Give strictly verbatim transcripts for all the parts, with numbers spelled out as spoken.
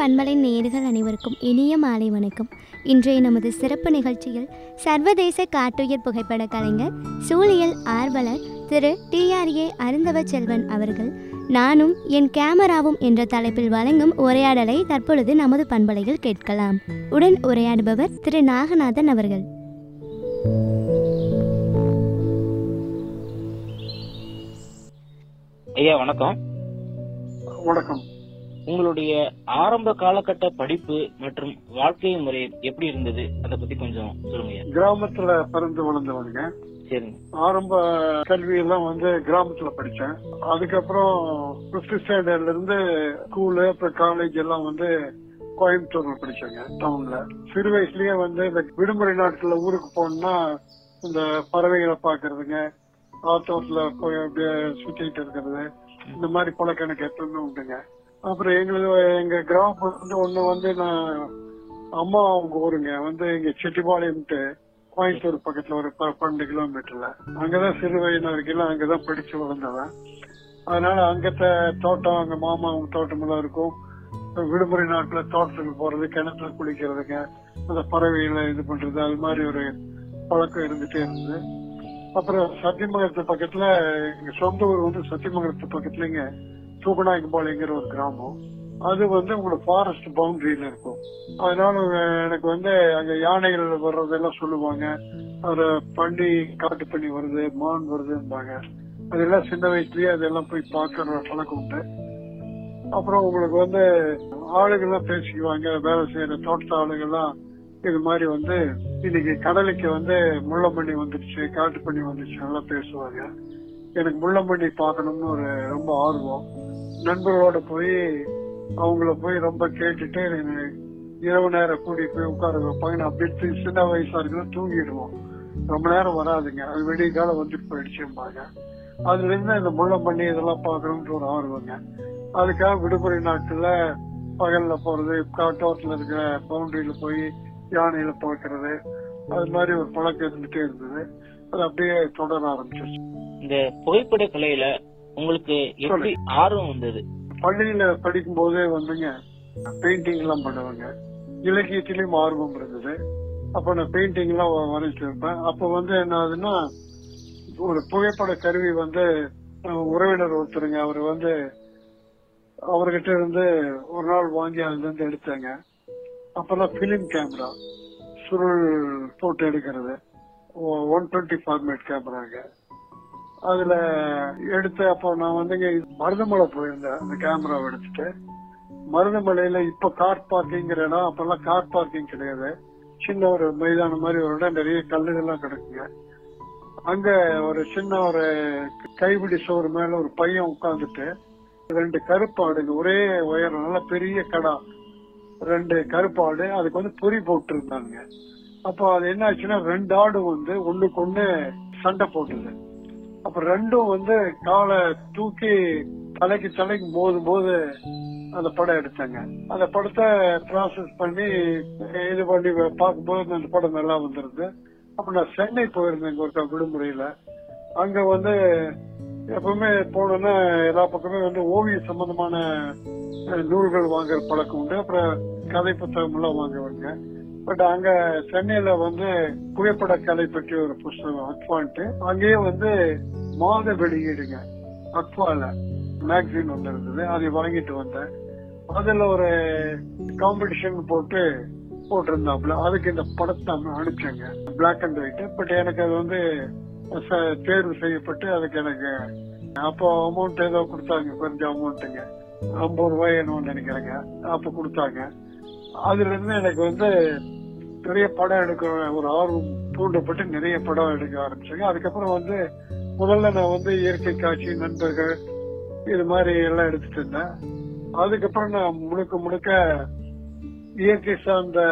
பண்பலை நேயர்கள் அனைவருக்கும் இனிய மாலை வணக்கம். இன்றைய நமது சிறப்பு நிகழ்ச்சியில் சர்வதேச காட்டுயிர் புகைப்பட கலைஞர் சூழியல் ஆர்வலர் Thiru T R A Arunthava Selvan அவர்கள் நானும் என் கேமராவும் என்ற தலைப்பில் வழங்கும் உரையாடலை தற்பொழுது நமது பண்பலையில் கேட்கலாம். உடன் உரையாடுபவர் திரு நாகநாதன் அவர்கள். ஐயா வணக்கம். வணக்கம். உங்களுடைய ஆரம்ப காலகட்ட படிப்பு மற்றும் வாழ்க்கை முறை எப்படி இருந்தது, அதை பத்தி கொஞ்சம் சொல்லுங்க. கிராமத்துல பிறந்து வளர்ந்தவனுங்க. சரிங்க. ஆரம்ப கல்வி எல்லாம் வந்து கிராமத்துல படிச்சேன். அதுக்கப்புறம் பிப்த் ஸ்டாண்டர்ட்ல இருந்து ஸ்கூலு அப்புறம் காலேஜ் எல்லாம் வந்து கோயம்புத்தூர்ல படிச்சேங்க, டவுன்ல. சிறு வயசுலயே வந்து இந்த விடுமுறை நாட்கள்ல ஊருக்கு போனோம்னா இந்த பறவைகளை பாக்குறதுங்க, ஆத்தோட்ல போய் அப்படியே சுத்திட்டு இருக்கிறது, இந்த மாதிரி பழக்கம் எனக்கு எப்பவுமே உண்டுங்க. அப்புறம் எங்களுக்கு எங்க கிராமம் வந்து ஒண்ணு வந்து நான் அம்மா அவங்க ஊருங்க வந்து இங்க செட்டிபாளையம்ட்டு கோயம்புத்தூர் பக்கத்துல ஒரு பன்னெண்டு கிலோமீட்டர்ல. அங்கதான் சிறு வயது வரைக்கும் அங்கதான் படிச்சு வளர்ந்தவன். அதனால அங்கத்த தோட்டம், அங்க மாமா அவங்க தோட்டம் எல்லாம் இருக்கும். விடுமுறை நாட்கள தோட்டத்துக்கு போறது, கிணத்துல குளிக்கிறதுங்க, அந்த பறவைகளை இது பண்றது, அது மாதிரி ஒரு பழக்கம் இருந்துட்டே இருந்தது. அப்புறம் சத்தியமங்கலத்து பக்கத்துல எங்க சொந்த ஊர் வந்து சத்தியமங்கலத்து பக்கத்துலங்க தூக்கநாயக்கம்பாளையங்கிற ஒரு கிராமம். அது வந்து உங்களுக்கு ஃபாரஸ்ட் பவுண்டரியில இருக்கும். அதனால எனக்கு வந்து அங்க யானைகள் வர்றதெல்லாம் சொல்லுவாங்க. ஒரு பண்ணி, காட்டு பண்ணி வருது, மான் வருதுன்பாங்க. அதெல்லாம் சின்ன வயசுலயே அதெல்லாம் போய் பாக்குற பழக்கம் உண்டு. அப்புறம் உங்களுக்கு வந்து ஆளுகள்லாம் பேசிக்குவாங்க, வேலை செய்யற தோட்ட ஆளுகள்லாம் இது மாதிரி வந்து இன்னைக்கு கடலுக்கு வந்து முள்ளம்பண்ணி வந்துருச்சு, காட்டு பண்ணி வந்துருச்சு நல்லா பேசுவாங்க. எனக்கு முள்ளம்பண்ணி பாக்கணும்னு ஒரு ரொம்ப ஆர்வம். நண்பர்களோட போய் அவங்கள போய் ரொம்ப கேட்டுட்டு இரவு நேரம் கூடி போய் உட்கார வைப்பாங்க. அப்படி சின்ன வயசா இருக்குன்னு தூங்கிடுவோம், ரொம்ப நேரம் வராதுங்க, அது வெடிய காலம் வந்துட்டு போயிடுச்சும்பாங்க. அதுல இருந்து இந்த முள்ளம்பண்ணி இதெல்லாம் பாக்கணும்னு ஒரு ஆர்வங்க. அதுக்காக விடுமுறை நாட்கள்ல பகல்ல போறது, காட்டோரத்துல இருக்கிற பவுண்டரியில போய் யானையில பாக்குறது, அது மாதிரி ஒரு பழக்கம் இருந்துட்டே இருந்தது. அது அப்படியே தொடர ஆரம்பிச்சிருச்சு. இந்த புகைப்பட கலையில உங்களுக்கு எப்படி ஆர்வம் வந்தது? பள்ளியில படிக்கும் போதே வந்துங்க பெயிண்டிங் எல்லாம் பண்ணுவாங்க. இலக்கியத்திலயும் ஆர்வம் இருந்தது. அப்ப நான் பெயிண்டிங் எல்லாம் வரைஞ்சிட்டு இருப்பேன். அப்ப வந்து என்ன ஆகுதுன்னா, ஒரு புகைப்பட கருவி வந்து உறவினர் ஒருத்தருங்க, அவர் வந்து அவர்கிட்ட இருந்து ஒரு நாள் வாங்கி அதுல இருந்து எடுத்தாங்க. அப்பெல்லாம் பிலிம் கேமரா, சுருள் போட்டு எடுக்கிறது, ஒன் டுவெண்ட்டி ஃபார்மேட் கேமராங்க. அதுல எடுத்து அப்போ நான் வந்து மருதமலை போயிருந்தேன். அந்த கேமராவை எடுத்துட்டு மருதமலையில இப்ப கார் பார்க்கிங்கிற இடம், அப்பெல்லாம் கார் பார்க்கிங் கிடையாது, சின்ன ஒரு மைதானம் மாதிரி ஒரு இடம், நிறைய கல்லுகள்லாம் கிடக்குங்க. அங்க ஒரு சின்ன ஒரு கைபிடி சோறு மேல ஒரு பையன் உட்கார்ந்துட்டு ரெண்டு கருப்பாடுங்க, ஒரே உயரம், நல்ல பெரிய கடா, ரெண்டு கருப்பாடு, அதுக்கு வந்து பொறி போட்டு இருந்தாங்க. அப்போ அது என்ன ஆச்சுன்னா, ரெண்டு ஆடு வந்து ஒண்ணுக்கு ஒண்ணு சண்டை போட்டுது. அப்ப ரெண்டும் வந்து காலை தூக்கி தலைக்கு தலைக்கு மோதும் போது அந்த படம் எடுத்தாங்க. அந்த படத்தை ப்ராசஸ் பண்ணி இது பண்ணி பார்க்கும்போது அந்த படம் நல்லா வந்துருது. அப்ப நான் சென்னை போயிருந்தேன் ஒரு விடுமுறையில. அங்க வந்து எப்பவுமே போனோம்னா எல்லா பக்கமே வந்து ஓவிய சம்பந்தமான நூல்கள் வாங்குற பழக்கம் உண்டு. அப்புறம் கதை புத்தகம் எல்லாம் வாங்குவாங்க. பட் அங்க சென்னையில வந்து புகைப்பட கலை பற்றி ஒரு புத்தகம் அக்வான்ட்டு, அங்கேயே வந்து மாத வெளியீடுங்க அக்வால மேக்சின் ஒன்று இருந்தது, அதை வாங்கிட்டு வந்தேன். அதுல ஒரு காம்படிஷன் போட்டு போட்டிருந்தாப்புல, அதுக்கு இந்த படத்தை அனுப்பிச்சேங்க, பிளாக் அண்ட் ஒயிட். பட் எனக்கு அது வந்து தேர்வு செய்யப்பட்டு அதுக்கு எனக்கு அப்போ அமௌண்ட் ஏதோ கொடுத்தாங்க, கொஞ்சம் அமௌண்ட்டுங்க, ஐம்பது ரூபாய் என்னன்னு நினைக்கிறேங்க, அப்ப கொடுத்தாங்க. அதுல இருந்து எனக்கு வந்து நிறைய படம் எடுக்க ஒரு ஆர்வம் தூண்டப்பட்டு நிறைய படம் எடுக்க ஆரம்பிச்சாங்க. அதுக்கப்புறம் வந்து முதல்ல நான் வந்து இயற்கை காட்சி, நண்பர்கள், இது மாதிரி எல்லாம் எடுத்துட்டு இருந்தேன். அதுக்கப்புறம் நான் முழுக்க முழுக்க இயற்கை சார்ந்த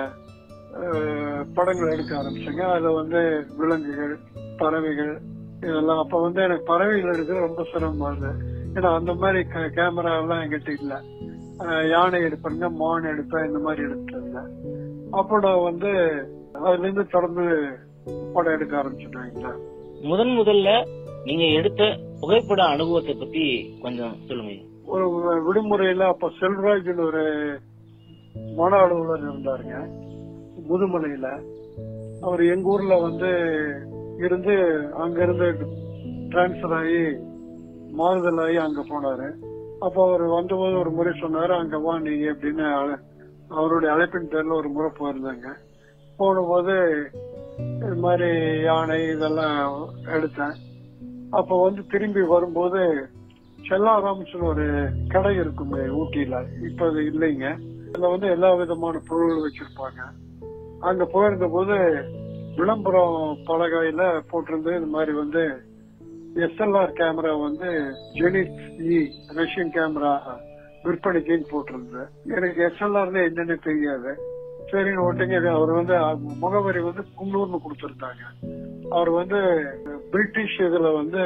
படங்கள் எடுக்க ஆரம்பிச்சேங்க. அதுல வந்து விலங்குகள், பறவைகள், இதெல்லாம். அப்ப வந்து எனக்கு பறவைகள் எடுக்கிறது ரொம்ப சிரமமா இருந்தது. ஏன்னா அந்த மாதிரி கேமரா எல்லாம் என்கிட்ட இல்ல. யானை எடுப்பேங்க, மான் எடுப்பேன், இந்த மாதிரி எடுத்துட்டு இருந்தேன். அப்போ நான் வந்து அதுல இருந்து தொடர்ந்து படம் எடுக்க ஆரம்பிச்சுட்டாங்க. முதன் முதல்ல நீங்க எடுத்த புகைப்பட அனுபவத்தை பத்தி கொஞ்சம் சொல்லுங்க. ஒரு விடுமுறையில அப்ப செல்வராஜ் ஒரு வன அலுவலர் இருந்தாருங்க முதுமலையில. அவர் எங்க ஊர்ல வந்து இருந்து அங்க இருந்து டிரான்ஸ்பர் ஆகி மாறுதல் ஆகி அங்க போனாரு. அப்ப அவர் வந்தபோது ஒரு முறை சொன்னாரு, அங்க வா நீங்க அப்படின்னு அவருடைய அழைப்பின் பேர்ல ஒரு முறை போயிருந்தாங்க. போன போது இது மாதிரி யானை இதெல்லாம் எடுத்தேன். அப்ப வந்து திரும்பி வரும்போது செல்லாராம்ஸ் ஒரு கடை இருக்குமே ஊட்டியில, இப்ப அது இல்லைங்க. அதுல வந்து எல்லா விதமான பொருள்கள் வச்சிருப்பாங்க. அங்க போயிருந்த போது விளம்பரம் பலகையில போட்டிருந்து இந்த மாதிரி வந்து எஸ்எல்ஆர் கேமரா வந்து ஜெனித் இ ரஷ்யன் கேமரா விற்பனைக்குன்னு போட்டிருந்தது. எனக்கு எஸ்எல்ஆர்ல என்னன்னு தெரியாது. சரின்னு ஓட்டுங்க. அவர் வந்து முகவரி வந்து குன்னூர்னு கொடுத்திருந்தாங்க. அவர் வந்து பிரிட்டிஷ் இதுல வந்து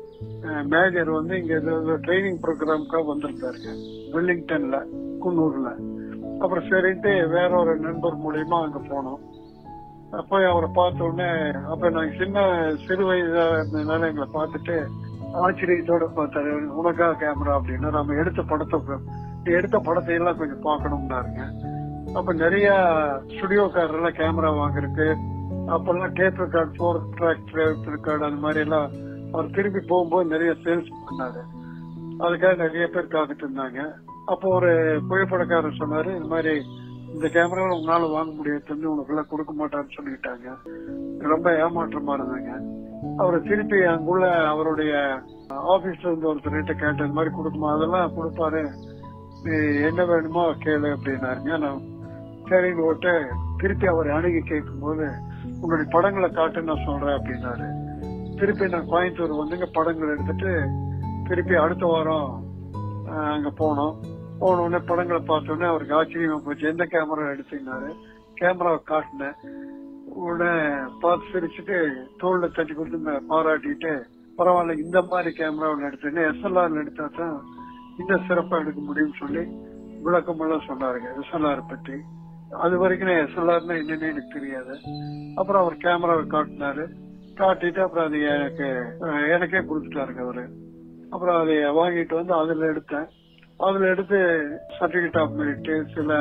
மேஜர் வந்து இங்க ட்ரைனிங் ப்ரோக்ராம்க்காக வந்திருந்தாருங்க வெல்லிங்டன்ல குன்னூர்ல. அப்புறம் சரின்ட்டு வேற ஒரு நண்பர் மூலியமா அங்க போனோம். போய் அவரை பார்த்த உடனே அப்ப நாங்க சின்ன சிறு வயதா இருந்ததுனால எங்களை பார்த்துட்டு ஆச்சரியத்தோட பார்த்தாரு. உனக்கா கேமரா அப்படின்னா நம்ம எடுத்த படத்தை எடுத்த படத்தை எல்லாம் கொஞ்சம் பார்க்கணும்னாருங்க. அப்ப நிறைய ஸ்டுடியோக்காரெல்லாம் கேமரா வாங்கிருக்கு. அப்பெல்லாம் tape record, four track tape record அந்த மாதிரி எல்லாம் அவர் திரும்பி போகும்போது நிறைய சேல்ஸ் பண்ணாரு. அதுக்காக நிறைய பேர் காத்துட்டு இருந்தாங்க. அப்போ ஒரு புகைப்படக்காரர் சொன்னாரு, இந்த மாதிரி இந்த கேமரா உங்களால வாங்க முடியாது, உனக்கு எல்லாம் கொடுக்க மாட்டான்னு சொல்லிட்டாங்க. ரொம்ப ஏமாற்றமா இருந்தாங்க. அவரை திருப்பி அங்குள்ள அவருடைய ஆபீஸ்ல இருந்து ஒருத்தர்கிட்ட கேட்ட இந்த மாதிரி கொடுக்குமா, அதெல்லாம் கொடுப்பாரு, நீ என்ன வேணுமோ கேளு அப்படின்னாருங்க. நான் சரின்னு ஓட்டு திருப்பி அவரை அணுகி கேட்கும் போது உங்களுடைய படங்களை காட்டு நான் சொல்றேன் அப்படின்னாரு. திருப்பி நான் கோயம்புத்தூர் வந்துங்க படங்கள் எடுத்துட்டு திருப்பி அடுத்த வாரம் அங்க போனோம். போன உடனே படங்களை பார்த்தோன்னே அவருக்கு ஆச்சரியமா போச்சு. எந்த கேமரா எடுத்தீங்கன்னாரு. கேமராவை காட்டினேன். உடனே பார்த்து சிரிச்சுட்டு தோல்ல தட்டி கொடுத்து பாராட்டிட்டு, பரவாயில்ல இந்த மாதிரி கேமராவில் எடுத்தேன்னு எஸ்எல்ஆர்ல எடுத்தா தான் இன்னும் சிறப்பா எடுக்க முடியும்னு சொல்லி விளக்கம் எல்லாம் சொன்னாருங்க எஸ்எல்ஆர் பத்தி. அது வரைக்கும் நான் எஸ்எல்ஆர்னா என்னன்னு எனக்கு தெரியாது. அப்புறம் அவர் கேமராவை காட்டினாரு. காட்டிட்டு அப்புறம் அது எனக்கு எனக்கே கொடுத்துட்டாருங்க அவரு. அப்புறம் அதை வாங்கிட்டு வந்து அதுல எடுத்தேன். அதுல எடுத்து சர்டிபிகேட் ஆஃப் மெரிட், சில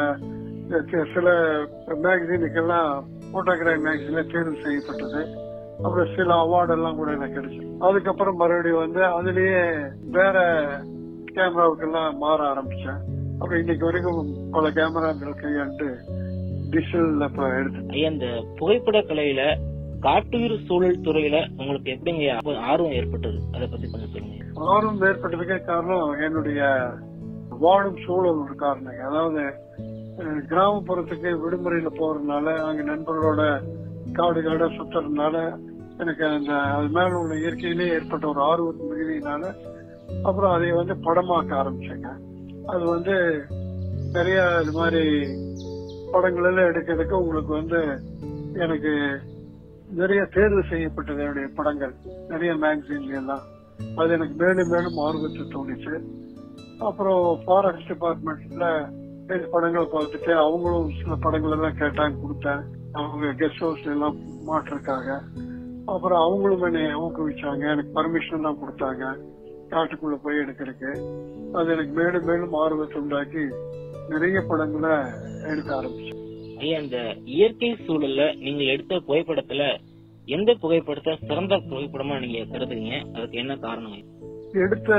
சில மேகசினுக்கெல்லாம் போட்டோகிராஃபி மேகசின்ல தேர்வு செய்யப்பட்டது. அப்புறம் சில அவார்டு எல்லாம் கூட எனக்கு கிடைச்சது. அதுக்கப்புறம் மறுபடியும் வந்து அதுலயே வேற கேமராவுக்கெல்லாம் மாற ஆரம்பிச்சேன். அப்புறம் இன்னைக்கு வரைக்கும் பல கேமராக்கள் கையாண்டு டிஜிட்டல் எடுத்து. இந்த புகைப்பட கலையில காட்டுயிர் சூழல் துறையில உங்களுக்கு எப்படிங்க ஆர்வம் ஏற்பட்டது, அதை பத்தி கொஞ்சம் சொல்லுங்க. ஆர்வம் ஏற்பட்டதுக்கே காரணம் என்னுடைய வாழும் சூழல் ஒரு காரணம். அதாவது கிராமப்புறத்துக்கு விடுமுறையில போறதுனால அங்க நண்பர்களோட காடு காடா சுத்துறதுனால எனக்கு அந்த அது மேல உள்ள இயற்கையிலேயே ஏற்பட்ட ஒரு ஆர்வத்தின் மிகுதியினால அப்புறம் அதை வந்து படமாக்க ஆரம்பிச்சேங்க. அது வந்து நிறைய இது மாதிரி படங்கள் எல்லாம் எடுக்கிறதுக்கு உங்களுக்கு வந்து எனக்கு நிறைய தேர்வு செய்யப்பட்டது என்னுடைய படங்கள் நிறைய மேகசின்ல எல்லாம். அது எனக்கு மேலும் மேலும் ஆர்வத்தை தோணிச்சு. அப்புறம் ஃபாரஸ்ட் டிபார்ட்மெண்ட்ல படங்களை பார்த்துட்டு அவங்களும் சில படங்கள் எல்லாம் கேட்டாங்க, கொடுத்தேன். அவங்க கெஸ்ட் ஹவுஸ் எல்லாம் மாற்றிருக்காங்க. அப்புறம் அவங்களும் என்னை ஊக்குவிச்சாங்க, எனக்கு பர்மிஷன் எல்லாம் கொடுத்தாங்க காட்டுக்குள்ள போய் எடுக்கிறதுக்கு. அது எனக்கு மேலும் மேலும் ஆர்வத்தை உண்டாக்கி நிறைய படங்களை எடுக்க ஆரம்பிச்சேன். ஐயா, இந்த இயற்கை சூழல்ல நீங்க எடுத்த புகைப்படத்துல எந்த புகைப்படத்தை சிறந்த புகைப்படமா நீங்க கருதுறீங்க, அதுக்கு என்ன காரணம்? எடுத்த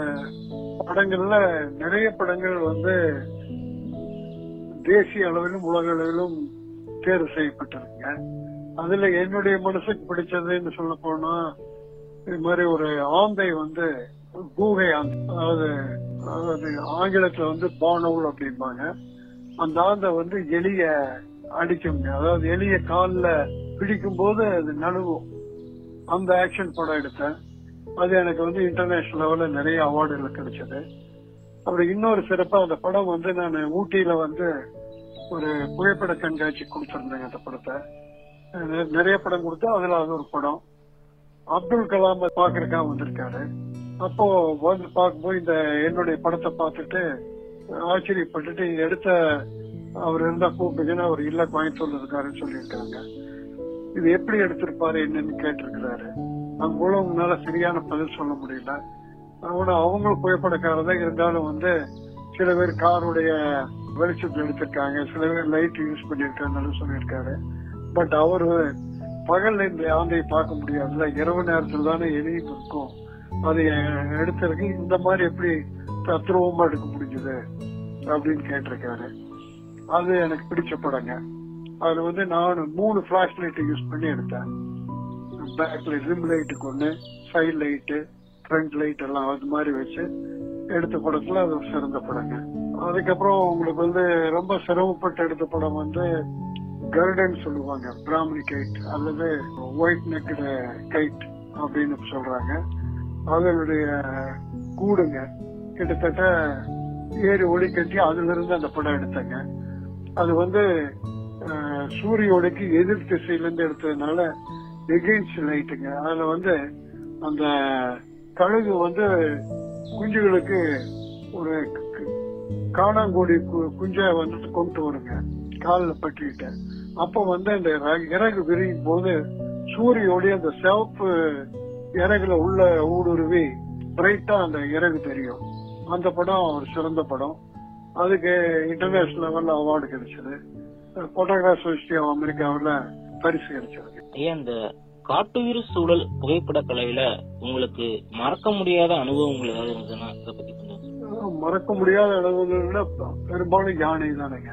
படங்கள்ல நிறைய படங்கள் வந்து தேசிய அளவிலும் உலக அளவிலும் தேர்வு செய்யப்பட்டிருங்க. அதுல என்னுடைய மனசுக்கு பிடிச்சதுன்னு சொல்ல போனா இது மாதிரி ஒரு ஆந்தை வந்து கூகை ஆந்தை, அதாவது அதாவது ஆங்கிலத்துல வந்து பானவுல் அப்படிம்பாங்க. அந்த ஆந்தை வந்து எலிய அடிக்கும், அதாவது எலிய காலில் பிடிக்கும் போது அது நழுவும். அந்த ஆக்ஷன் படம் எடுத்தேன். அது எனக்கு வந்து இன்டர்நேஷனல் லெவல்ல நிறைய அவார்டுகள் கிடைச்சது. அப்புறம் இன்னொரு சிறப்பா அந்த படம் வந்து நான் ஊட்டியில வந்து ஒரு புகைப்பட கண்காட்சி கொடுத்திருந்தேங்க. அந்த படத்தை நிறைய படம் கொடுத்தா அதுல அது ஒரு படம். அப்துல் கலாம் பாக்குறதுக்காக வந்திருக்காரு. அப்போ வந்து பார்க்கும்போது இந்த என்னுடைய படத்தை பார்த்துட்டு ஆச்சரியப்பட்டுட்டு எடுத்த அவர் இருந்தா கூப்பிடுங்கன்னா அவர் இல்ல கோயம்புத்தூர்ல இருக்காருன்னு சொல்லியிருக்காங்க. இது எப்படி எடுத்திருப்பாரு என்னன்னு கேட்டிருக்கிறாரு. அங்க உள்ளவங்களால சரியான பதில் சொல்ல முடியல. ஆனா அவங்களும் புகைப்படக்காரதான் இருந்தாலும் வந்து சில பேர் காருடைய வெளிச்சத்தை எடுத்திருக்காங்க, சில பேர் லைட் யூஸ் பண்ணிருக்காங்கன்னு சொல்லியிருக்காரு. பட் அவரு பகல்ல இந்த ஆந்தையை பார்க்க முடியாதுல்ல, இரவு நேரத்துல தானே எலியும் இருக்கும், அதை எடுத்திருக்கு. இந்த மாதிரி எப்படி தத்ரூபமா எடுக்க முடிஞ்சது அப்படின்னு கேட்டிருக்காரு. அது எனக்கு பிடிச்ச படங்க. அதுல வந்து நான் மூணு பிளாஷ் லைட் யூஸ் பண்ணி எடுத்தேன். பேக்ல ரிம் லைட்டுக்கு ஒண்ணு, சைட் லைட்டு, ஃப்ரண்ட் லைட் எல்லாம் அது மாதிரி வச்சு எடுத்த படத்துல அது ஒரு சிறந்த படங்க. அதுக்கப்புறம் உங்களுக்கு வந்து ரொம்ப சிரமப்பட்டு எடுத்த படம் வந்து கருடன் சொல்லுவாங்க, பிராமணி கைட் அல்லது ஒயிட் நெக்கட் கைட் அப்படின்னு சொல்றாங்க. அதனுடைய கூடுங்க கிட்டத்தட்ட ஏழு ஒளி கட்டி அதுல இருந்து அந்த படம் எடுத்தாங்க. அது வந்து சூரிய ஒளிக்கு எதிர் திசையில இருந்து எடுத்ததுனால எகெயின்ஸ்ட் லைட்டுங்க. அதுல வந்து அந்த கழுகு வந்து குஞ்சுகளுக்கு ஒரு காணாங்கோடி குஞ்ச வந்து கொண்டு வருங்க காலில் பட்டிட்டு. அப்ப வந்து அந்த இறகு விரியும் போது சூரிய ஒளி அந்த சிவப்பு இறகுல உள்ள ஊடுருவி பிரைட்டா அந்த இறகு தெரியும். அந்த படம் ஒரு சிறந்த படம். அதுக்கு இன்டர்நேஷனல் லெவல்ல அவார்டு கிடைச்சது. போட்டோகிராஃப் சொசைட்டி ஆஃப் அமெரிக்காவில பரிசு கிடைச்சது. ஐயா, இந்த காட்டுயிர் சூழல் புகைப்பட கலையில உங்களுக்கு மறக்க முடியாத அனுபவங்கள் ஏதாவது இருந்ததுன்னா அதை பத்தி கொஞ்சம். மறக்க முடியாத அனுபவங்கள்னா பெரும்பாலும் யானை தானுங்க.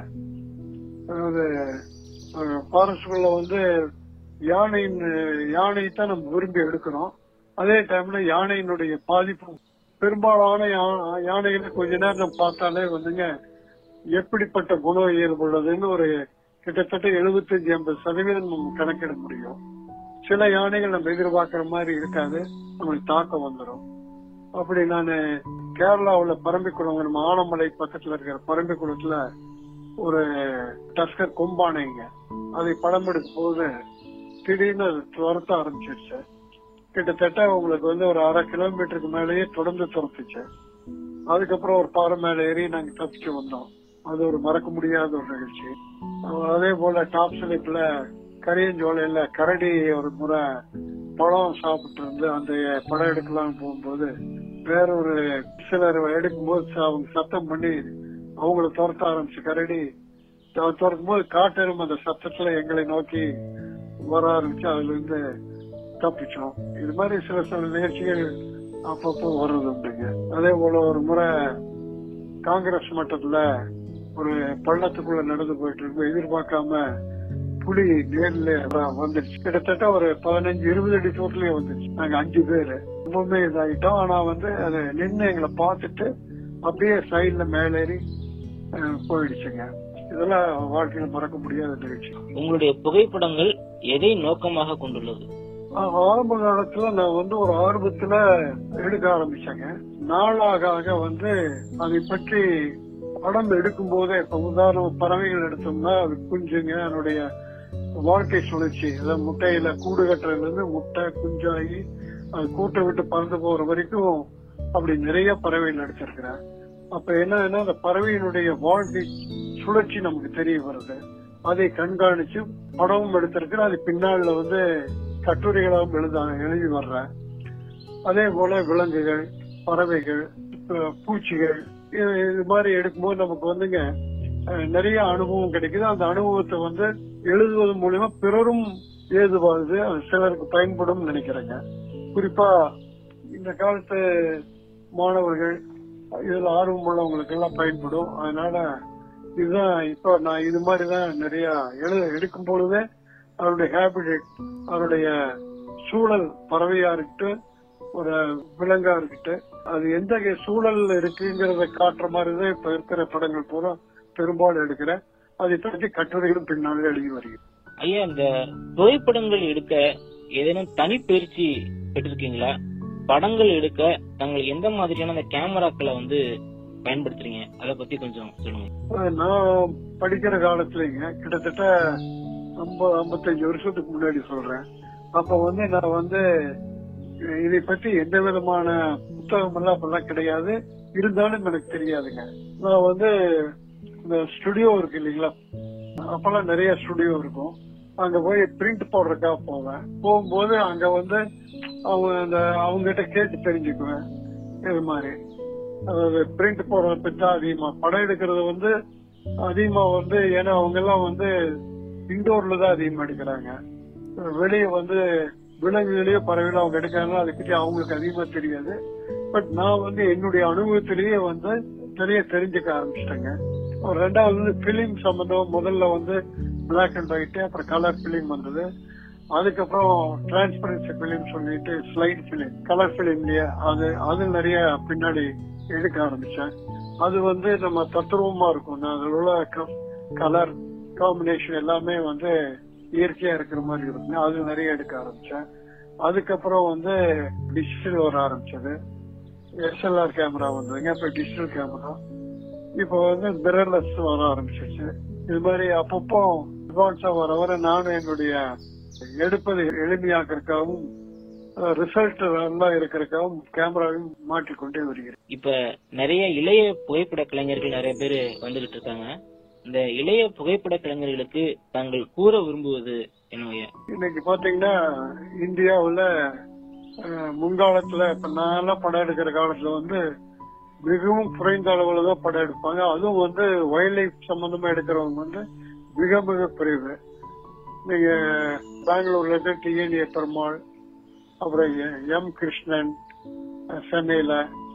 அதாவது ஃபாரஸ்ட்குள்ள வந்து யானையின் யானை தான் நம்ம விரும்பி எடுக்கிறோம். அதே டைம்ல யானையினுடைய பாதிப்பு பெரும்பாலான யானைகளை கொஞ்ச நேரம் பார்த்தாலே வந்துங்க எப்படிப்பட்ட குண இயல்பு உள்ளதுன்னு ஒரு கிட்டத்தட்ட எழுபத்தஞ்சு ஐம்பது சதவீதம் நம்ம கணக்கிட முடியும். சில யானைகள் நம்ம எதிர்பார்க்கிற மாதிரி இருக்காது, நம்மளுக்கு தாக்கம் வந்துடும். அப்படி நான் கேரளாவுல பரம்பிக்குளம், நம்ம ஆனமலை பக்கத்துல இருக்கிற பரம்பிக்குளத்துல ஒரு டஸ்கர் கொம்பானைங்க, அதை படம் எடுக்கும் போது திடீர்னு அது துரத்த ஆரம்பிச்சிருச்சு. கிட்டத்தட்ட உங்களுக்கு வந்து ஒரு அரை கிலோமீட்டருக்கு மேலேயே தொடர்ந்து துரத்துச்சு. அதுக்கப்புறம் ஒரு பாறை மேல ஏறி நாங்க தப்பிச்சு வந்தோம். அது ஒரு மறக்க முடியாத ஒரு நிகழ்ச்சி. அதே போல டாப் ஸ்லிப்ல கரியஞ்சோலையில கரடி ஒரு முறை பழம் சாப்பிட்டு இருந்து அந்த படம் எடுக்கலாம்னு போகும்போது வேற ஒரு சிலர் எடுக்கும்போது அவங்க சத்தம் பண்ணி அவங்கள துரத்த ஆரம்பிச்சு கரடி துரத்தும் போது காட்டெரும் அந்த சத்தத்துல எங்களை நோக்கி வர ஆரம்பிச்சு அதுல இருந்து தப்பிச்சோம். இது மாதிரி சில சில நிகழ்ச்சிகள் அப்பப்போ வர்றது உண்டுங்க. அதே போல ஒரு முறை காங்கிரஸ் மட்டத்துல ஒரு பள்ளத்துக்குள்ள நடந்து போயிட்டு இருக்கும், எதிர்பார்க்காம புலி நேர்ல வந்துருச்சு. கிட்டத்தட்ட ஒரு பதினஞ்சு இருபது அடி தூரத்துலயே வந்துருச்சு. நாங்க அஞ்சு பேரு ரொம்பவுமே இதாகிட்டோம். ஆனா வந்து அது நின்று எங்களை பார்த்துட்டு அப்படியே சைட்ல மேலேறி போயிடுச்சுங்க. இதெல்லாம் வாழ்க்கையில மறக்க முடியாத நிகழ்ச்சி. உங்களுடைய புகைப்படங்கள் எதை நோக்கமாக கொண்டுள்ளது? ஆரம்ப காலத்துல நான் வந்து ஒரு ஆர்வத்துல எடுக்க ஆரம்பிச்சேங்க. நாளாக வந்து அதை பற்றி படம் எடுக்கும் போதே, இப்ப உதாரணம் பறவைகள் எடுத்தோம்னா அது குஞ்சுங்க, அதனுடைய வாழ்க்கை சுழற்சி, அதாவது முட்டையில கூடு கட்டுறதுல இருந்து முட்டை குஞ்சாகி அது கூட்டை விட்டு பறந்து போற வரைக்கும் அப்படி நிறைய பறவைகள் எடுத்திருக்கிறேன். அப்ப என்னன்னா அந்த பறவையினுடைய வாழ்க்கை சுழற்சி நமக்கு தெரிய வருது. அதை கண்காணிச்சு படமும் எடுத்திருக்கிறேன். அது பின்னால வந்து கட்டுரைகளாகவும் எழுத எழுதி வர்றேன். அதே போல விலங்குகள், பறவைகள், பூச்சிகள் இது மாதிரி எடுக்கும்போது நமக்கு வந்துங்க நிறைய அனுபவம் கிடைக்குது. அந்த அனுபவத்தை வந்து எழுதுவது மூலமா பிறரும் ஏதுவாகுது, அது சிலருக்கு பயன்படும் நினைக்கிறேங்க. குறிப்பா இந்த காலத்து மாணவர்கள் இதுல ஆர்வம் உள்ளவங்களுக்கு எல்லாம் பயன்படும். அதனால இதுதான் இப்ப நான் இது மாதிரிதான் நிறைய எழுத எடுக்கும் பொழுதே அவருடைய ஹேபிடேட், அவருடைய சூழல், பறவையா இருக்கட்டும் ஒரு விலங்கா இருக்கட்டும், அது எந்த சூழல்ல இருக்குங்கிறத காட்டுற மாதிரிதான் இப்ப இருக்கிற படங்கள் பூரா பெரும்பாலும் எடுக்கிறேன். அதை பற்றி கட்டுரைகளும் பின்னாலே எழுதி வருகிறேன். ஐயா, இந்த புகைப்படங்கள் எடுக்க ஏதேனும் தனி பயிற்சி பெற்றிருக்கீங்களா? படங்கள் எடுக்க தாங்கள் எந்த மாதிரியான அந்த கேமராக்களை வந்து பயன்படுத்துறீங்க, அதை பத்தி கொஞ்சம் சொல்லுங்க. நான் படிக்கிற காலத்துலங்க கிட்டத்தட்ட ஐம்பது ஐம்பத்தஞ்சு வருஷத்துக்கு முன்னாடி சொல்றேன். அப்ப வந்து நான் வந்து இதை பற்றி எந்த விதமான புத்தகம் எல்லாம் அப்பெல்லாம் கிடையாது, இருந்தாலும் எனக்கு தெரியாதுங்க. நான் வந்து இந்த ஸ்டுடியோ இருக்கு இல்லைங்களா, அப்பெல்லாம் நிறைய ஸ்டுடியோ இருக்கும். அங்க போய் பிரிண்ட் போடுறதுக்காக போவேன். போகும்போது அங்க வந்து அவங்க அந்த அவங்க கிட்ட கேட்டு தெரிஞ்சுக்குவேன். இது மாதிரி அதாவது பிரிண்ட் போடுறத பத்தி தான் அதிகமா. படம் எடுக்கிறது வந்து அதிகமா வந்து ஏன்னா அவங்க எல்லாம் வந்து இண்டோர்ல தான் அதிகமா எடுக்கிறாங்க. வெளியே வந்து விலங்குகளையோ பறவைகளோ அவங்க எடுக்கிறாங்க, அதை பத்தி அவங்களுக்கு அதிகமா தெரியாது. பட் நான் வந்து என்னுடைய அனுபவத்திலேயே வந்து நிறைய தெரிஞ்சுக்க ஆரம்பிச்சிட்டேங்க. ரெண்டாவது வந்து பிலிம் சம்பந்தம் முதல்ல வந்து பிளாக் அண்ட் ஒயிட், அப்புறம் கலர் பிலிம் வந்தது. அதுக்கப்புறம் டிரான்ஸ்பரன்சி பிலிம் சொல்லிட்டு ஸ்லைட் பிலிம், கலர் பிலிம் இல்லையா, அது அது நிறைய பின்னாடி எடுக்க ஆரம்பிச்சேன். அது வந்து நம்ம தத்துருவமா இருக்கும், அதில் உள்ள கலர் காம்பினேஷன் எல்லாமே வந்து இயற்கையா இருக்கிற மாதிரி இருக்கும். அது நிறைய எடுக்க ஆரம்பிச்சேன். அதுக்கப்புறம் வந்து டிஜிட்டல் வர ஆரம்பிச்சது, எஸ்எல்ஆர் கேமரா வந்ததுங்க. இப்ப டிஜிட்டல் கேமரா, இப்ப வந்து மிரர்லெஸ் வர ஆரம்பிச்சிருச்சு. இது மாதிரி அப்பப்போ அட்வான்ஸா வர வர நானும் என்னுடைய எடுப்பது எளிமையாக்கிறதுக்காகவும் ரிசல்ட் நல்லா இருக்கிறதுக்காகவும் கேமராவையும் மாற்றிக்கொண்டே வருகிறேன். இப்ப நிறைய இளைய புகைப்பட கலைஞர்கள் நிறைய பேர் வந்துகிட்டு இருக்காங்க. இந்த இளைய புகைப்பட கலைஞர்களுக்கு தாங்கள் கூற விரும்புவது என்னவையா? இன்னைக்கு பாத்தீங்கன்னா இந்தியாவுல முன்காலத்துல இப்ப நான் படம் எடுக்கிற காலத்துல வந்து மிகவும் குறைந்த அளவுல தான் படம் எடுப்பாங்க. அதுவும் வந்து வைல்ட் லைஃப் சம்பந்தமா எடுக்கிறவங்க வந்து மிக மிக குறைவு. நீங்க பெங்களூர்ல இருந்து டிஎன்ஏ பெருமாள், அப்புறம் எம் கிருஷ்ணன் சென்னையில,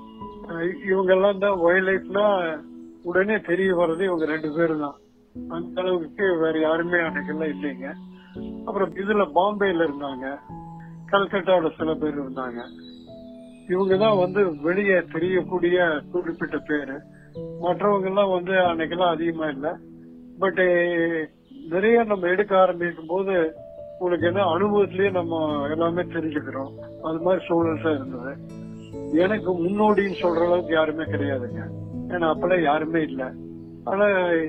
இவங்க எல்லாம் தான் வைல்ட் லைஃப்னா உடனே தெரிய வர்றது இவங்க ரெண்டு பேரும் தான். அந்த அளவுக்கு வேற யாருமே அன்னைக்கெல்லாம் இல்லைங்க. அப்புறம் இதுல பாம்பேல இருந்தாங்க, கல்கட்டாவோட சில பேர் இருந்தாங்க. இவங்கதான் வந்து வெளியே தெரியக்கூடிய குறிப்பிட்ட பேரு. மற்றவங்க எல்லாம் வந்து அன்னைக்கெல்லாம் அதிகமா இல்லை. பட் நிறைய நம்ம எடுக்க ஆரம்பிக்கும் போது உங்களுக்கு என்ன அனுபவத்திலேயே நம்ம எல்லாமே தெரிஞ்சுக்கிறோம். அது மாதிரி சூழல் தான் இருந்தது. எனக்கு முன்னோடின்னு சொல்ற அளவுக்கு யாருமே கிடையாதுங்க, ஏன்னா அப்பெல்லாம் யாருமே இல்லை. ஆனா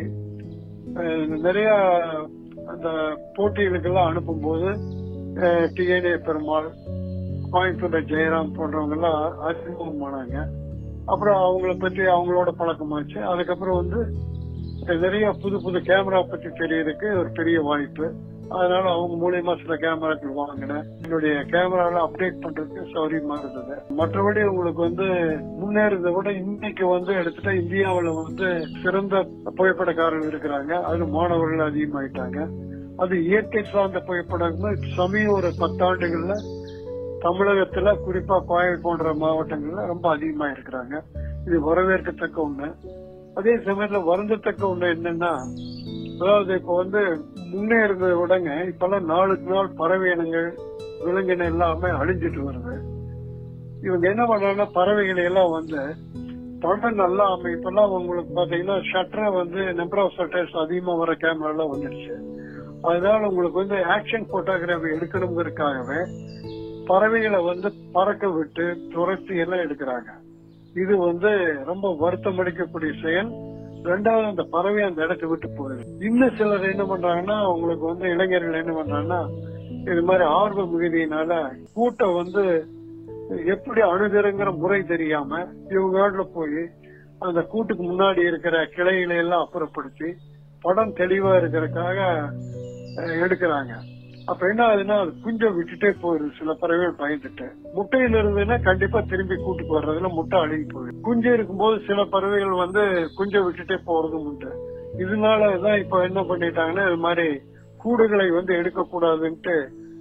நிறைய அந்த போட்டிகளுக்கெல்லாம் அனுப்பும் போது டிஎன்ஏ பெருமாள், கோயம்புத்தூர் ஜெயராம் போன்றவங்க எல்லாம் அறிமுகமானாங்க. அப்புறம் அவங்கள பத்தி அவங்களோட பழக்கமாச்சு. அதுக்கப்புறம் வந்து நிறைய புது புது கேமரா பத்தி தெரியறதுக்கு ஒரு பெரிய வாய்ப்பு. அதனால அவங்க மூலியமா சில கேமராக்கள் வாங்கினேன். என்னுடைய கேமரால அப்டேட் பண்றதுக்கு சௌரியமா இருந்தது. மற்றபடி உங்களுக்கு வந்து முன்னேறதை விட இன்னைக்கு வந்து எடுத்துட்டா இந்தியாவில வந்து சிறந்த புகைப்படக்காரர்கள் இருக்கிறாங்க. அது மாணவர்கள் அதிகமாயிட்டாங்க. அது இயற்கை சார்ந்த புகைப்படங்கள் சமயம் ஒரு பத்தாண்டுகள்ல தமிழகத்துல குறிப்பா கோயம்புத்தூர் போன்ற மாவட்டங்கள்ல ரொம்ப அதிகமா இருக்கிறாங்க. இது வரவேற்கத்தக்க ஒண்ணு. அதே சமயத்துல வருந்தத்தக்க ஒண்ணு என்னன்னா, அதாவது இப்ப வந்து முன்னே இருந்ததை விடங்க இப்பெல்லாம் நாளுக்கு நாள் பறவை இனங்கள் விலங்கின எல்லாமே அழிஞ்சிட்டு வருது. இவங்க என்ன பண்றாங்கன்னா பறவைகளை எல்லாம் வந்து படம் நல்லா அமை. இப்பெல்லாம் உங்களுக்கு பாத்தீங்கன்னா ஷட்டரை வந்து நம்பர் ஆஃப் ஷட்டர்ஸ் அதிகமா வர கேமரா எல்லாம் வந்துருச்சு. அதனால உங்களுக்கு வந்து ஆக்ஷன் போட்டோகிராஃபி எடுக்கணுங்கிறதுக்காகவே பறவைகளை வந்து பறக்க விட்டு துரத்தி எல்லாம் எடுக்கிறாங்க. இது வந்து ரொம்ப வருத்தம் அளிக்கக்கூடிய செயல். ரெண்டாவது, அந்த பறவை அந்த இடத்தை விட்டு போயிடுது. இன்னும் சிலர் என்ன பண்றாங்கன்னா, உங்களுக்கு வந்து இளைஞர்கள் என்ன பண்றாங்கன்னா, இது மாதிரி ஆர்வ மிகுதியினால கூட்டம் வந்து எப்படி அணுகிறங்கிற முறை தெரியாம இவங்க போய் அந்த கூட்டுக்கு முன்னாடி இருக்கிற கிளைகளை எல்லாம் அப்புறப்படுத்தி படம் தெளிவா இருக்கிறதுக்காக எடுக்கிறாங்க. அப்ப என்ன ஆகுதுன்னா, அது குஞ்சை விட்டுட்டே போயிருது. சில பறவைகள் பயந்துட்டு முட்டையில இருந்ததுன்னா கண்டிப்பா திரும்பி கூட்டுக்கு வர்றதுல முட்டை அழுகி போயிடும். குஞ்சு இருக்கும்போது சில பறவைகள் வந்து குஞ்சை விட்டுட்டே போறதும் உண்டு. இதனாலதான் இப்ப என்ன பண்ணிட்டாங்கன்னா, இது மாதிரி கூடுகளை வந்து எடுக்க கூடாதுன்ட்டு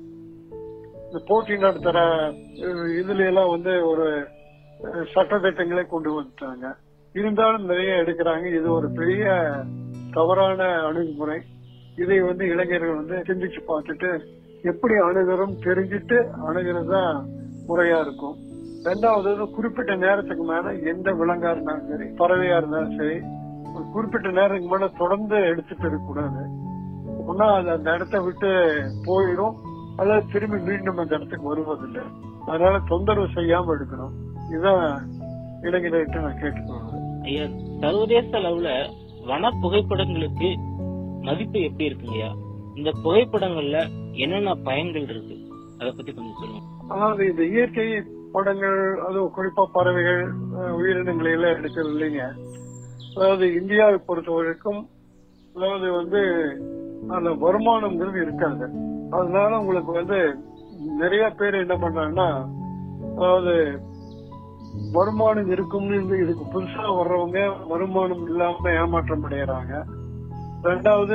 இந்த போட்டி நடத்துற இதுல எல்லாம் வந்து ஒரு சட்டத்திட்டங்களை கொண்டு வந்துட்டாங்க. இருந்தாலும் நிறைய எடுக்கிறாங்க. இது ஒரு பெரிய தவறான அணுகுமுறை. இதை வந்து இளைஞர்கள் வந்து சிந்திச்சு பார்த்துட்டு எப்படி அணுகிறோம் தெரிஞ்சுட்டு அணுகிறது தான் முறையா இருக்கும். ரெண்டாவது, குறிப்பிட்ட நேரத்துக்கு மேல எந்த விலங்கா இருந்தாலும் சரி, பறவையா இருந்தாலும் சரி, ஒரு குறிப்பிட்ட நேரத்துக்கு மேல தொடர்ந்து எடுத்துட்டு இருக்கக்கூடாது. ஒன்னா அது அந்த இடத்த விட்டு போயிடும், அல்லது திரும்பி மீண்டும் அந்த இடத்துக்கு வருவதில்லை. அதனால தொந்தரவு செய்யாம எடுக்கணும். இதுதான் இளைஞர்கிட்ட நான் கேட்டுக்கொள்வேன். ஐயா, சர்வதேச அளவுல வன புகைப்படங்களுக்கு மதிப்பு எப்படி இருக்குங்கய்யா? இந்த புகைப்படங்கள்ல என்னென்ன பயன்கள் இருக்கு, அதை பத்தி கொஞ்சம் சொல்லுங்க. அதாவது இந்த இயற்கை படங்கள், அது குறிப்பா பறவைகள், உயிரினங்களை எல்லாம் எடுக்கிறது இல்லைங்க. அதாவது இந்தியாவை பொறுத்த வரைக்கும் அதாவது வந்து அந்த வருமானம்ங்கிறது இருக்காது. அதனால உங்களுக்கு வந்து நிறைய பேர் என்ன பண்றாங்கன்னா, அதாவது வருமானம் இருக்கும்னு இதுக்கு புதுசா வர்றவங்க வருமானம் இல்லாம ஏமாற்றம் அடையறாங்க. ரெண்டாவது,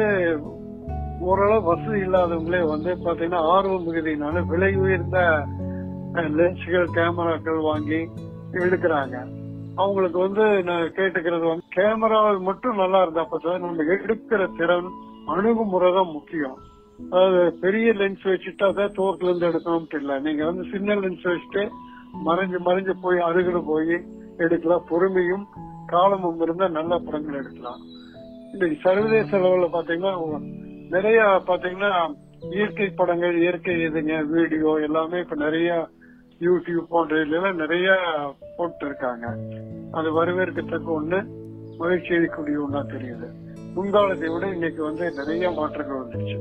ஓரளவு வசதி இல்லாதவங்களே வந்து பாத்தீங்கன்னா ஆர்வ மிகுதினால விலை உயர்ந்த லென்ஸ்கள் கேமராக்கள் வாங்கி எடுக்கிறாங்க. அவங்களுக்கு வந்து நான் கேட்டுக்கிறது வந்து கேமரா மட்டும் நல்லா இருந்தா பார்த்தா நம்ம எடுக்கிற திறன் அணுகுமுறை தான் முக்கியம். அதாவது பெரிய லென்ஸ் வச்சுட்டா தான் தூரத்துல இருந்து எடுக்கணும்ட்டு இல்ல, நீங்க வந்து சின்ன லென்ஸ் வச்சுட்டு மறைஞ்சு மறைஞ்சு போய் அருகில போய் எடுக்கலாம். பொறுமையும் காலமும் இருந்தா நல்ல படங்கள் எடுக்கலாம். இன்னைக்கு சர்வதேச அளவுல பாத்தீங்கன்னா நிறைய பாத்தீங்கன்னா இயற்கை படங்கள், இயற்கை இதுங்க வீடியோ எல்லாமே இப்ப நிறைய யூடியூப் போன்ற இதுல நிறைய போட்டு இருக்காங்க. அது வரவேற்கத்தக்க ஒண்ணு, மகிழ்ச்சி அளிக்கக்கூடிய ஒண்ணா தெரியுது. முன்காலத்தை விட இன்னைக்கு வந்து நிறைய மாற்றங்கள் வந்துருச்சு.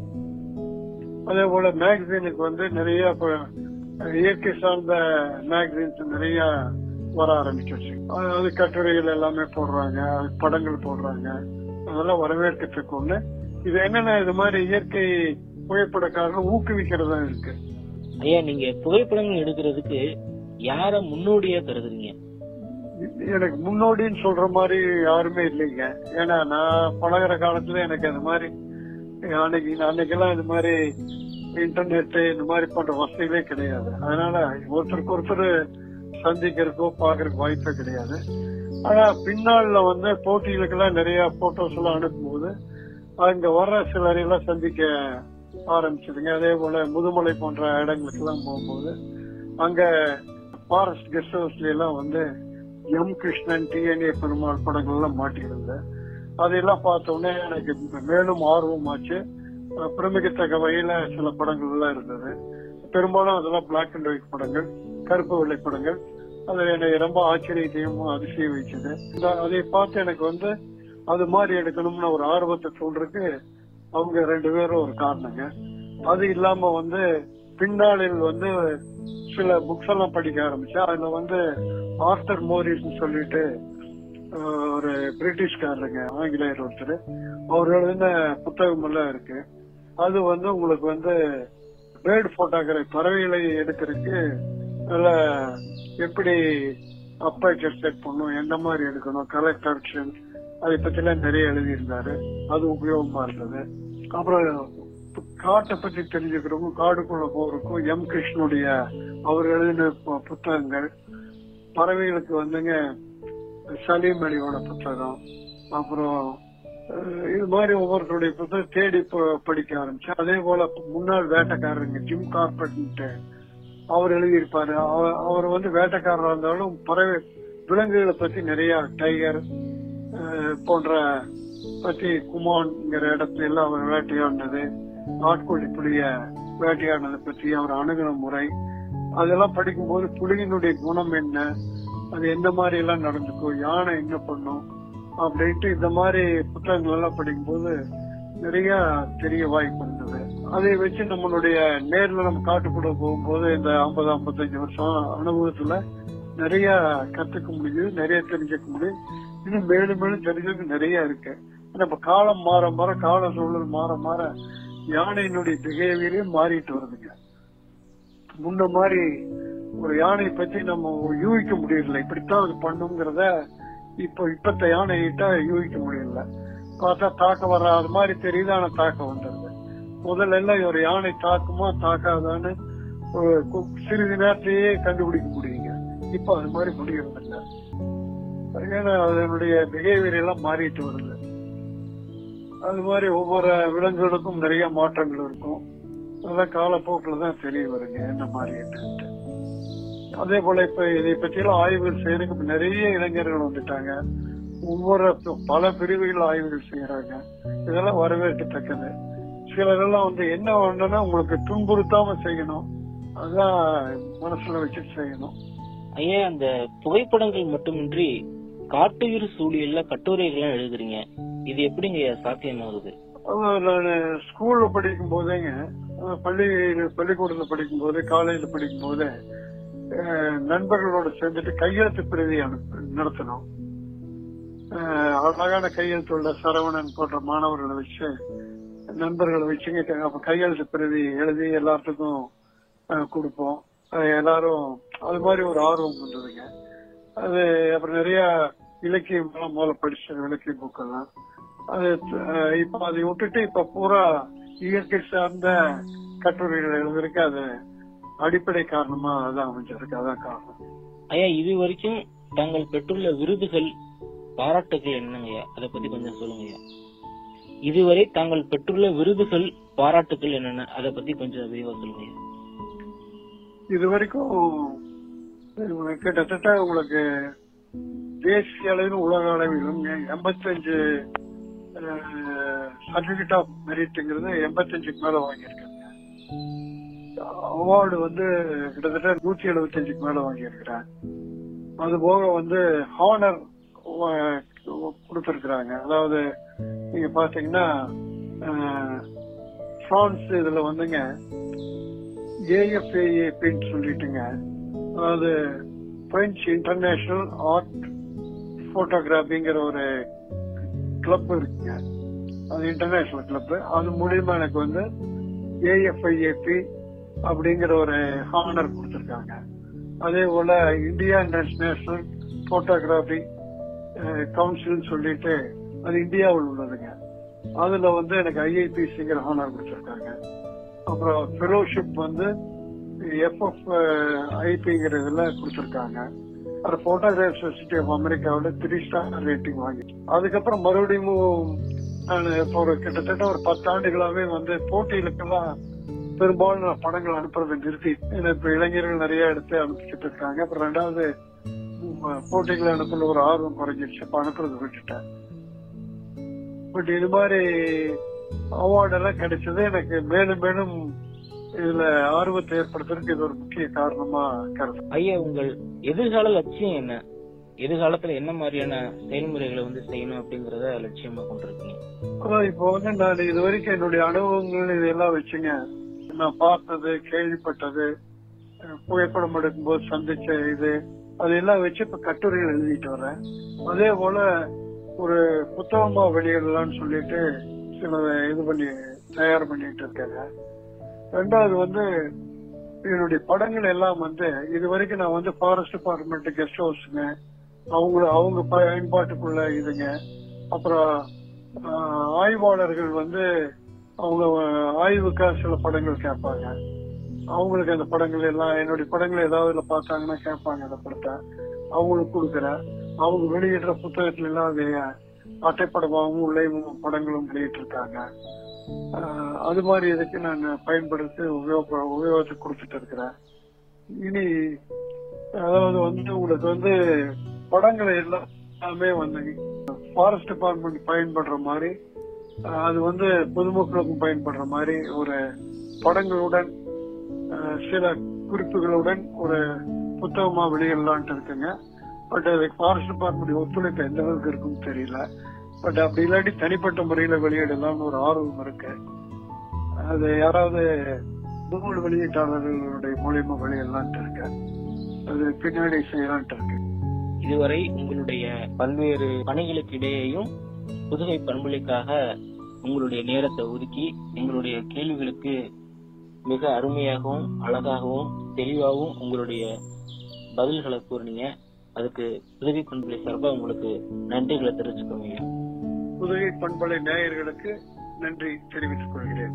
அதே போல மேகசினுக்கு வந்து நிறைய இயற்கை சார்ந்த மேகசின்ஸ் நிறைய வர ஆரம்பிச்சிருச்சு. அது கட்டுரைகள் எல்லாமே போடுறாங்க, படங்கள் போடுறாங்க. அதெல்லாம் வரவேற்கத்தக்க ஒண்ணு. இது என்னன்னா இது மாதிரி இயற்கை புகைப்படக்காரர்கள் ஊக்குவிக்கிறதா இருக்கு. ஐயா, நீங்க புகைப்படங்கள் எடுக்கிறதுக்கு யார முன்னோடியா கருதுறீங்க? எனக்கு முன்னோடின்னு சொல்ற மாதிரி யாருமே இல்லைங்க. ஏன்னா நான் பழகிற காலத்துல எனக்கு அது மாதிரி அன்னைக்கு அன்னைக்கெல்லாம் இது மாதிரி இன்டர்நெட் இந்த மாதிரி போன்ற வசதிகளே கிடையாது. அதனால ஒருத்தருக்கு ஒருத்தர் சந்திக்கிறதுக்கோ பாக்குறதுக்கு வாய்ப்பே கிடையாது. ஆனா பின்னால வந்து போட்டிகளுக்கெல்லாம் நிறைய போட்டோஸ் எல்லாம் அனுப்பும்போது அங்க வர்ற சிலரையெல்லாம் சந்திக்க ஆரம்பிச்சதுங்க. அதே போல முதுமலை போன்ற இடங்களுக்கு எல்லாம் போகும்போது அங்க ஃபாரஸ்ட் கெஸ்ட் ஹவுஸ்ல எல்லாம் வந்து M Krishnan, T N A Perumal படங்கள் எல்லாம் மாட்டியிருந்தேன். அதையெல்லாம் பார்த்த உடனே எனக்கு மேலும் ஆர்வமாச்சு. பிரமிக்கத்தக்க வகையில சில படங்கள் எல்லாம் இருந்தது. பெரும்பாலும் அதெல்லாம் பிளாக் அண்ட் ஒயிட் படங்கள், கருப்பு வெள்ளை படங்கள். அது எனக்கு ரொம்ப ஆச்சரியத்தையும் அதிசயம் வச்சது. அதை பார்த்து எனக்கு வந்து அது மாதிரி எடுக்கணும்னு ஒரு ஆர்வத்தை தோன்றதுக்கு அவங்க ரெண்டு பேரும் ஒரு காரணங்க. அது இல்லாம வந்து பின்னாளில் வந்து சில புக்ஸ் எல்லாம் படிக்க ஆரம்பிச்சேன். அதுல வந்து ஆர்தர் மோரிஸ் சொல்லிட்டு ஒரு பிரிட்டிஷ்காரங்க, ஆங்கிலேயர் ஒருத்தர், அவர் எழுதின புத்தகம் எல்லாம் இருக்கு. அது வந்து உங்களுக்கு வந்து பேர்ட் போட்டோகிராஃபி, பறவைகளை எடுக்கிறதுக்கு நல்ல எப்படி அப்பேச்சர் செட் பண்ணும், எந்த மாதிரி எடுக்கணும், கலர் கரெக்ஷன், அதை பத்தி எல்லாம் நிறைய எழுதியிருந்தாரு. அது உபயோகமா இருந்தது. அப்புறம் காட்டை பத்தி தெரிஞ்சுக்கிறதுக்கும் காடுக்குள்ள போறதுக்கும் எம் கிருஷ்ணனுடைய அவர் எழுதின புத்தகங்கள், பறவைகளுக்கு வந்துங்க சலீம் அலியோட புத்தகம், அப்புறம் இது மாதிரி ஒவ்வொருத்தருடைய புத்தகம் தேடி படிக்க ஆரம்பிச்சேன். அதே போல முன்னாள் வேட்டைக்காரருங்க ஜிம் கார்பெட் அவர் எழுதியிருப்பாரு. அவர் வந்து வேட்டைக்காரராக இருந்தாலும் பறவை விலங்குகளை பத்தி நிறைய டைகர் போன்ற பத்தி குமான்ங்கிற இடத்துல எல்லாம் அவர் வேட்டையாடினது, ஆட்கொள்ளி புலிய வேட்டையாடினதை பற்றி அவர் அணுகுன முறை அதெல்லாம் படிக்கும்போது புலியினுடைய குணம் என்ன, அது எந்த மாதிரி எல்லாம் நடந்துக்கும், யானை என்ன பண்ணும் அப்படின்ட்டு இந்த மாதிரி புத்தகங்கள் எல்லாம் படிக்கும்போது நிறைய தெரிய வாய்ப்பு இருந்தது. அதை வச்சு நம்மளுடைய நேர்ல நம்ம காட்டுக்குள்ள போகும்போது இந்த ஐம்பது ஐம்பத்தஞ்சு வருஷம் அனுபவத்துல நிறைய கத்துக்க முடியுது, நிறைய தெரிஞ்சுக்க முடியும். இன்னும் மேலும் மேலும் தெரிஞ்சதுக்கு நிறைய இருக்கு. நம்ம காலம் மாற மாற, கால சூழல் மாற மாற யானையினுடைய பிஹேவியரே மாறிட்டு வருதுங்க. முன்ன மாதிரி ஒரு யானை பத்தி நம்ம யூகிக்க முடியல, இப்படித்தான் அது பண்ணுங்கிறத இப்ப இப்பத்த யானைகிட்ட யூகிக்க முடியல. பார்த்தா தாக்க வராத மாதிரி தெரியுது, ஆனா தாக்க வந்துருது. முதல்ல எல்லாம் ஒரு யானை தாக்குமா தாக்காதான்னு சிறிது நேரத்திலேயே கண்டுபிடிக்க முடியுங்க. இப்ப அது மாதிரி முடியறது இல்லை. ஏன்னா அதனுடைய பிஹேவியர் எல்லாம் மாறிட்டு வருது. அது மாதிரி ஒவ்வொரு விலங்குகளுக்கும் நிறைய மாற்றங்கள் இருக்கும். அதெல்லாம் காலப்போக்கில் தான் தெரிய வருங்க என்ன மாதிரி என்னன்ட்டு. அதே போல இப்ப இதை பற்றி எல்லாம் ஆய்வுகள் செய்யறதுக்கு நிறைய இளைஞர்கள் வந்துட்டாங்க. ஒவ்வொரு பல பிரிவுகள் ஆய்வுகள் செய்யறாங்க. இதெல்லாம் வரவேற்கத்தக்கது. சிலரெல்லாம் வந்து என்ன ஒண்ணுன்னா உங்களுக்கு துன்புறுத்தாம செய்யணும், அதான் மனசுல வச்சுட்டு செய்யணும். ஐயா, அந்த புகைப்படங்கள் மட்டுமின்றி காட்டுயிர் சூழல்ல கட்டுரைகள் எழுதுறீங்க, இது எப்படிங்க சாத்தியமாகுது? நான் ஸ்கூல்ல படிக்கும் போதேங்க, பள்ளி பள்ளிக்கூடத்துல படிக்கும் போது, காலேஜ்ல படிக்கும் போது நண்பர்களோட சேர்ந்துட்டு கையெழுத்து பிரதி அனுப்ப நடத்தணும். அழகான கையெழுத்து உள்ள சரவணன் போன்ற மாணவர்களை வச்சு, நண்பர்களை வச்சுங்க கையெழுத்து பிரதி எழுதி எல்லாத்துக்கும் கொடுப்போம். எல்லாரும் அது மாதிரி ஒரு ஆர்வம் வந்ததுங்க. அது அப்புறம் நிறைய இலக்கியம் எல்லாம் முதல்ல படிச்சேன், இலக்கிய புக்கெல்லாம். அது இப்ப அதை விட்டுட்டு இப்ப பூரா இயற்கை சார்ந்த கட்டுரைகள் எழுதுறதுக்கு அது அடிப்படை காரணமா அதான் அமைஞ்சிருக்கு. அதான் காரணம். ஐயா, இது வரைக்கும் தாங்கள் பெற்றுள்ள விருதுகள், பாராட்டுகள் என்னங்கய்யா? அதை பத்தி கொஞ்சம் சொல்லுங்க ஐயா. இதுவரை தாங்கள் பெற்றுள்ள விருதுகள், பாராட்டுகள் என்னென்ன, அதை பத்தி கொஞ்சம் விரிவா சொல்லுங்க ஐயா. இது வரைக்கும் கிட்டத்தட்ட உங்களுக்கு தேசிய அளவிலும் உலக அளவிலும் எண்பத்தஞ்சு சர்டிபிகேட் ஆஃப் மெரிட்ங்கிறது எண்பத்தஞ்சுக்கு மேல வாங்கியிருக்காங்க. அவார்டு வந்து கிட்டத்தட்ட நூத்தி எழுபத்தி அஞ்சுக்கு மேல வாங்கியிருக்கிறேன். அது போக வந்து ஹானர் கொடுத்திருக்கிறாங்க. அதாவது நீங்க பாத்தீங்கன்னா பிரான்ஸ் இதுல வந்துங்க ஏஎஃப்ஏஏபின்னு சொல்லிட்டுங்க, அதாவது பிரெஞ்சு இன்டர்நேஷனல் ஆர்ட் போட்டோகிராஃபிங்கிற ஒரு கிளப் இருக்குங்க. அது இன்டர்நேஷனல் கிளப். அது மூலியமா எனக்கு வந்து ஏஎஃப்ஐஏபி அப்படிங்கிற ஒரு ஹானர் கொடுத்திருக்காங்க. அதே போல இந்தியா இன்டர்நேஷனல் போட்டோகிராஃபி கவுன்சில் சொல்லிட்டு அது இந்தியாவில் உள்ளதுங்க. அதுல வந்து எனக்கு ஐஐபிசிங்கிற ஹானர் கொடுத்திருக்காங்க. அப்புறம் ஃபெலோஷிப் வந்து எஃப்எஃப் ஐபிங்கிறதுல கொடுத்திருக்காங்க. அது போட்டோகிராஃபி சொசைட்டி ஆஃப் அமெரிக்காவோட த்ரீ ஸ்டார் ரேட்டிங் வாங்கி, அதுக்கப்புறம் மறுபடியும் நான் இப்போ ஒரு கிட்டத்தட்ட ஒரு பத்தாண்டுகளாவே வந்து போட்டிகளுக்கெல்லாம் பெரும்பாலும் நான் படங்கள் அனுப்புறதை நிறுத்தி, இப்ப இளைஞர்கள் நிறைய எடுத்து அனுப்பிச்சுட்டு இருக்காங்க. அப்புறம் ரெண்டாவது போட்டிகளை அனுப்புற ஒரு ஆர்வம் குறைஞ்சிருச்சு, இப்ப அனுப்புறது விட்டுட்டேன். பட் இது மாதிரி அவார்டு எல்லாம் கிடைச்சது எனக்கு மேலும் மேலும் இதுல ஆர்வத்தை ஏற்படுத்துறதுக்கு இது ஒரு முக்கிய காரணமா கருது. ஐயா, உங்கள் எதிர்கால லட்சியம் என்ன? எதிர்காலத்துல என்ன மாதிரியான செயல்முறைகளை வந்து செய்யணும் அப்படிங்கறத லட்சியமா கொண்டிருக்கீங்க? அதான் இப்போ வந்து நான் இது வரைக்கும் என்னுடைய அனுபவங்கள் இதெல்லாம் வச்சுங்க, நான் பார்த்தது, கேள்விப்பட்டது, புகைப்படம் எடுக்கும்போது சந்திச்ச இது அதெல்லாம் வச்சு இப்ப கட்டுரைகள் எழுதிட்டு வரேன். அதே போல ஒரு புத்தகமா வெளியிடலாம்னு சொல்லிட்டு சில இது பண்ணி தயார் பண்ணிட்டு இருக்காங்க. ரெண்டாவது வந்து என்னுடைய படங்கள் எல்லாம் வந்து இது வரைக்கும் நான் வந்து ஃபாரஸ்ட் டிபார்ட்மெண்ட் கெஸ்ட் ஹவுஸுங்க, அவங்க அவங்க பயன்பாட்டுக்குள்ள இதுங்க. அப்புறம் ஆய்வாளர்கள் வந்து அவங்க ஆய்வுக்காக சில படங்கள் கேட்பாங்க. அவங்களுக்கு அந்த படங்கள் எல்லாம் என்னுடைய படங்கள் ஏதாவது பார்த்தாங்கன்னா கேட்பாங்க. அந்த படத்தை அவங்களுக்கு கொடுக்குறேன். அவங்க வெளியிடுற புத்தகத்துல எல்லாம் அது அட்டைப்படமாகவும் உள்ளே படங்களும் வெளியிட்டு இருக்காங்க. அது மாதிரி இதுக்கு நான் பயன்படுத்தி உபயோக உபயோகத்தை கொடுத்துட்டு இருக்கிறேன். இனி அதாவது வந்து உங்களுக்கு வந்து படங்களை எல்லாமே வந்து ஃபாரஸ்ட் டிபார்ட்மெண்ட் பயன்படுற மாதிரி, அது வந்து பொதுமக்களுக்கும் பயன்படுற மாதிரி ஒரு படங்களுடன் சில குறிப்புகளுடன் ஒரு புத்தகமா வெளியிடலான்ட்டு இருக்குங்க. பட் அது ஃபாரஸ்ட் டிபார்ட்மெண்ட் ஒத்துழைப்பு எந்த அளவுக்கு இருக்குன்னு தெரியல. பட் அப்படி இல்லாட்டி தனிப்பட்ட முறையில வெளியிடலாம்னு ஒரு ஆர்வம் இருக்கு. அது யாராவது நூல் வெளியீட்டாளர்களுடைய மூலியமா வெளியிடலான்ட்டு இருக்கு. அது பின்னாடி செய்யலான்ட்டு இருக்கு. இதுவரை உங்களுடைய பல்வேறு பணிகளுக்கு இடையேயும் புதுகை பண்புகளுக்காக உங்களுடைய நேரத்தை ஒதுக்கி எங்களுடைய கேள்விகளுக்கு மிக அருமையாகவும் அழகாகவும் தெளிவாகவும் உங்களுடைய பதில்களை கூறினீங்க. அதுக்கு புதுகை பண்பலை சார்பா உங்களுக்கு நன்றிகளை தெரிவிச்சுக்கோங்க. புதுகை பண்பலை நேயர்களுக்கு நன்றி தெரிவித்துக் கொள்கிறேன்.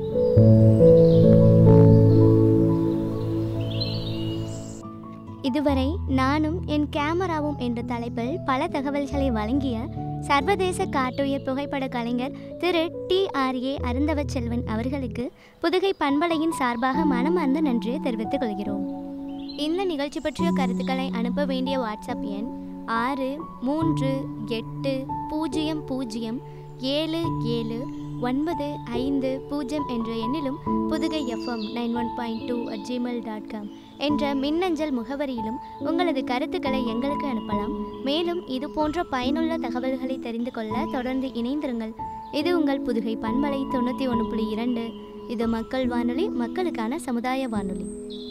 இதுவரை நானும் என் கேமராவும் என்ற தலைப்பில் பல தகவல்களை வழங்கிய சர்வதேச காட்டுயிர் புகைப்பட கலைஞர் திரு T R A Arunthava Selvan அவர்களுக்கு புதுகை பண்பலையின் சார்பாக மனமார்ந்த நன்றியை தெரிவித்துக் கொள்கிறோம். இந்த நிகழ்ச்சி பற்றிய கருத்துக்களை அனுப்ப வேண்டிய வாட்ஸ்அப் எண் ஆறு மூன்று எட்டு பூஜ்ஜியம் பூஜ்ஜியம் ஏழு ஏழு ஒன்பது ஐந்து பூஜ்ஜியம் என்ற எண்ணிலும் Pudugai FM nine one point two at Gmail dot com என்ற மின்னஞ்சல் முகவரியிலும் உங்களது கருத்துக்களை எங்களுக்கு அனுப்பலாம். மேலும் இது போன்ற பயனுள்ள தகவல்களை தெரிந்து கொள்ள தொடர்ந்து இணைந்திருங்கள். இது உங்கள் புதுகை பண்பலை தொண்ணூற்றி ஒன்று புள்ளி இரண்டு. இது மக்கள் வானொலி, மக்களுக்கான சமுதாய வானொலி.